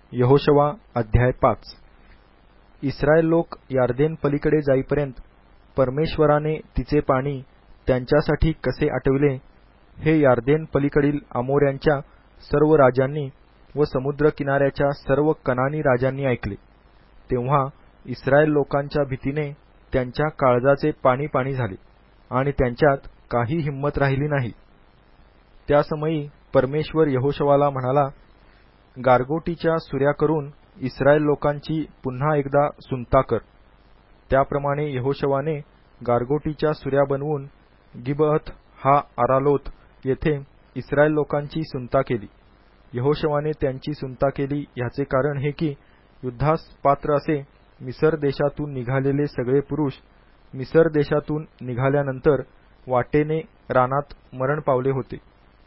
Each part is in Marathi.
यहोशवा अध्याय 5. इस्रायल लोक यार्देन पलीकडे जाईपर्यंत परमेश्वराने तिचे पाणी त्यांच्यासाठी कसे आटविले हे यार्देन पलीकडील अमोऱ्यांच्या सर्व राजांनी व समुद्र किनाऱ्याच्या सर्व कनानी राजांनी ऐकले. तेव्हा इस्रायल लोकांच्या भीतीने त्यांच्या काळजाचे पाणी पाणी झाले आणि त्यांच्यात काही हिंमत राहिली नाही. त्या समयी परमेश्वर यहोशवाला म्हणाला, गारगोटीच्या सुऱ्या करून इस्रायल लोकांची पुन्हा एकदा सुंता कर. त्याप्रमाणे यहोशवाने गारगोटीच्या सुऱ्या बनवून गिबअत हा अरालोत येथे इस्रायल लोकांची सुंता केली. यहोशवाने त्यांची सुंता केली ह्याचे कारण हे की युद्धास पात्र असे मिसर देशातून निघालेले सगळे पुरुष मिसर देशातून निघाल्यानंतर वाटेने रानात मरण पावले होते.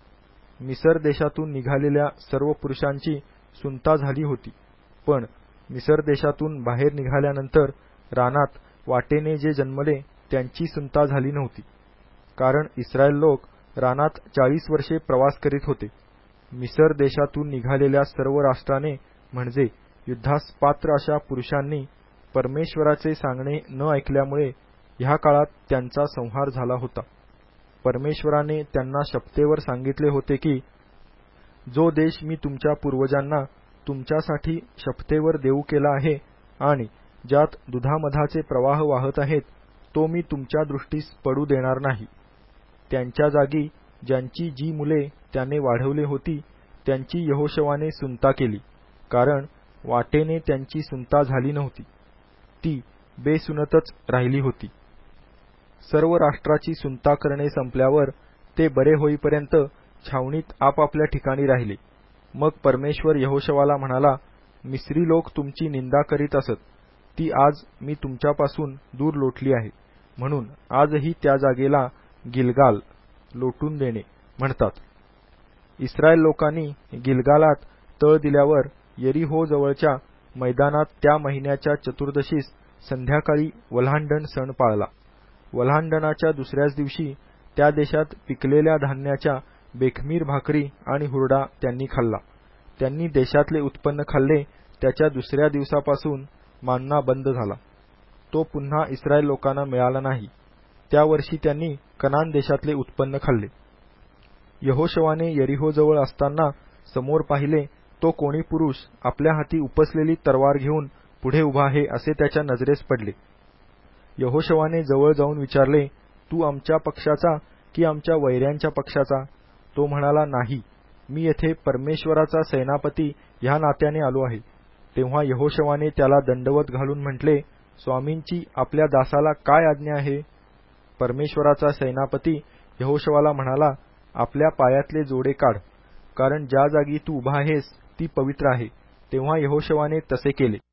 मिसर देशातून निघालेल्या सर्व पुरुषांची सुंता झाली होती, पण मिसर देशातून बाहेर निघाल्यानंतर रानात वाटेने जे जन्मले त्यांची सुंता झाली नव्हती, कारण इस्रायल लोक रानात 40 वर्षे प्रवास करीत होते. मिसर देशातून निघालेल्या सर्व राष्ट्राने म्हणजे युद्धास पात्र अशा पुरुषांनी परमेश्वराचे सांगणे न ऐकल्यामुळे ह्या काळात त्यांचा संहार झाला होता. परमेश्वराने त्यांना शपथेवर सांगितले होते की जो देश मी तुमच्या पूर्वजांना तुमच्यासाठी शपथेवर देऊ केला आहे आणि ज्यात दुधामधाचे प्रवाह वाहत आहेत तो मी तुमच्या दृष्टीस पडू देणार नाही. त्यांच्या जागी ज्यांची जी मुले त्याने वाढवली होती त्यांची यहोशवाने सुंता केली, कारण वाटेने त्यांची सुंता झाली नव्हती, ती बेसुनतच राहिली होती. सर्व राष्ट्राची सुंता करणे संपल्यावर ते बरे होईपर्यंत छावणीत आपापल्या ठिकाणी राहिले. मग परमेश्वर यहोशवाला म्हणाला, मिस्री लोक तुमची निंदा करीत असत, ती आज मी तुमच्यापासून दूर लोटली आहे, म्हणून आजही त्या जागेला गिलगाल लोटून देणे म्हणतात. इस्रायल लोकांनी गिलगालात तळ दिल्यावर यरीहो जवळच्या मैदानात त्या महिन्याच्या चतुर्दशीस संध्याकाळी वल्हांडण सण पाळला. वल्हांडणाच्या दुसऱ्याच दिवशी त्या देशात पिकलेल्या धान्याच्या बेखमीर भाकरी आणि हुरडा त्यांनी खाल्ला. त्यांनी देशातले उत्पन्न खाल्ले. त्याच्या दुसऱ्या दिवसापासून मान्ना बंद झाला. तो पुन्हा इस्रायल लोकांना मिळाला नाही. त्या वर्षी त्यांनी कनान देशातले उत्पन्न खाल्ले. यहोशवाने यरीहोजवळ असताना समोर पाहिले तो कोणी पुरुष आपल्या हाती उपसलेली तलवार घेऊन पुढे उभा आहे असे त्याच्या नजरेस पडले. यहोशवाने जवळ जाऊन विचारले, तू आमच्या पक्षाचा की आमच्या वैऱ्यांच्या पक्षाचा? तो म्हणाला, नाही, मी येथे परमेश्वराचा सेनापती ह्या नात्याने आलो आहे. तेव्हा यहोशवाने त्याला दंडवत घालून म्हटले, स्वामींची आपल्या दासाला काय आज्ञा आहे? परमेश्वराचा सेनापती यहोशवाला म्हणाला, आपल्या पायातले जोडे काढ, कारण ज्या जागी तू उभा आहेस ती पवित्र आहे. तेव्हा यहोशवाने तसे केले.